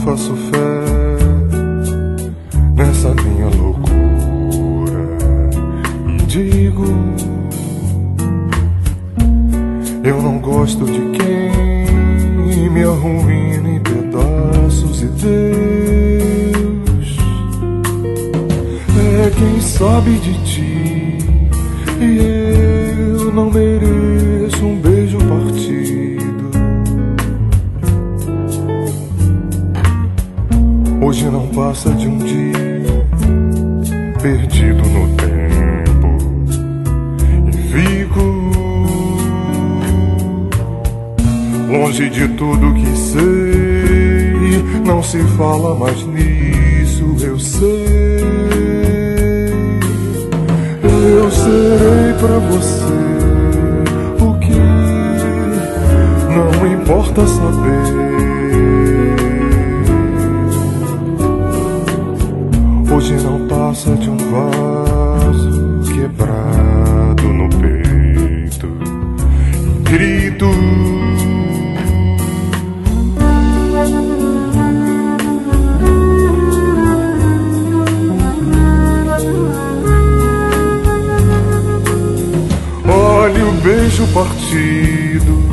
faço fé nessa minha loucura e digo: eu não gosto de quem me arruína em pedaços, e Deus é quem sabe de ti, e eu não mereço um beijo partido. Hoje não passa de um dia perdido no tempo, e fico longe de tudo que sei. Não se fala mais nisso, eu sei. Eu serei pra você o que não importa saber. Hoje não passa de um vaso quebrado no peito, e grito: olha o beijo partido.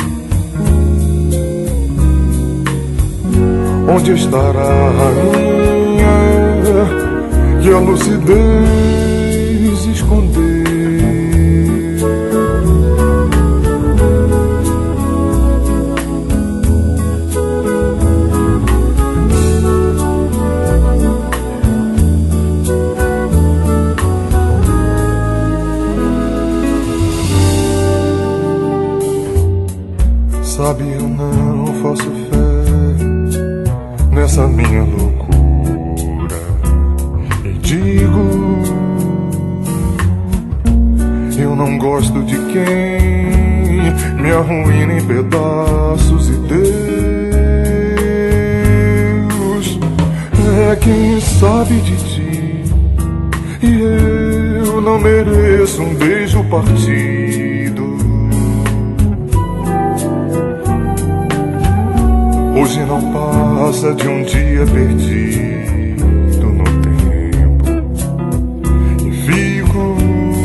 Onde estará a rainha que a lucidez esconder? Sabe, eu não faço fé nessa minha loucura e digo: eu não gosto de quem me arruína em pedaços, e Deus é quem sabe de ti, e eu não mereço um beijo partido. Hoje não passa de um dia perdido no tempo, e fico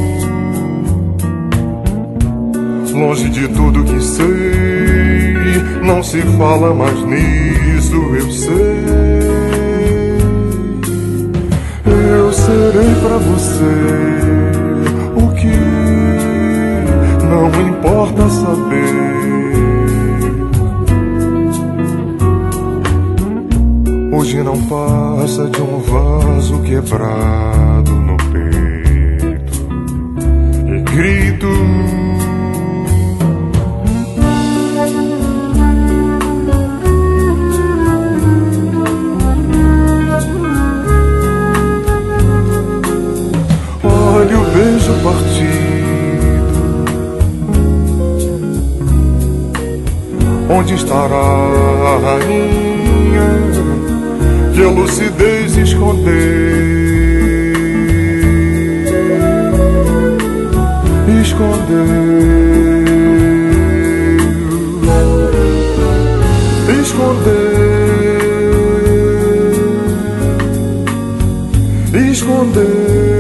longe de tudo que sei. Não se fala mais nisso, eu sei. Eu serei pra você o que não importa saber. Hoje não passa de um vaso quebrado no peito, e grito: olha o beijo partido. Onde estará a rainha que a lucidez esconder? Esconder.